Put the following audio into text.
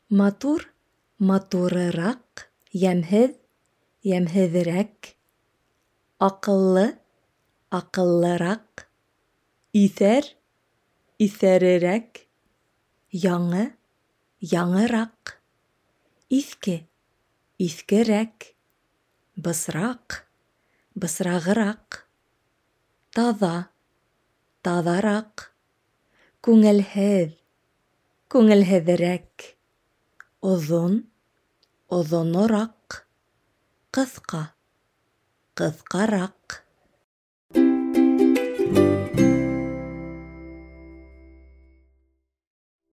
Матур, матурыраҡ, йәмһеҙ, йәмһеҙерәк. Аҡыллы, аҡыллыраҡ. Иҫәр, иҫәрерәк. Яңы, яңыраҡ. Иҫке, иҫкерәк. Бысраҡ, бысрағыраҡ. Таҙа, таҙараҡ. Күңелһеҙ, күңелһеҙерәк. Оҙон, оҙонораҡ. Ҡыҫҡа, ҡыҫҡараҡ.